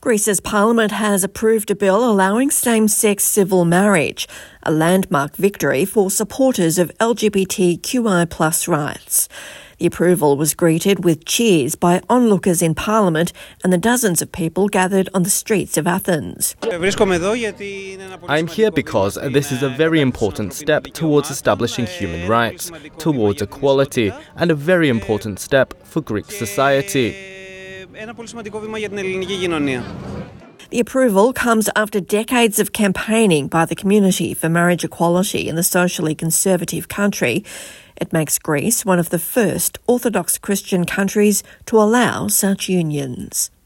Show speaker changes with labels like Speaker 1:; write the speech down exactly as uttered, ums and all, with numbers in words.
Speaker 1: Greece's parliament has approved a bill allowing same-sex civil marriage, a landmark victory for supporters of L G B T Q I plus rights. The approval was greeted with cheers by onlookers in Parliament and the dozens of people gathered on the streets of Athens.
Speaker 2: I'm here because this is a very important step towards establishing human rights, towards equality, and a very important step for Greek society.
Speaker 1: The approval comes after decades of campaigning by the community for marriage equality in the socially conservative country. It makes Greece one of the first Orthodox Christian countries to allow such unions.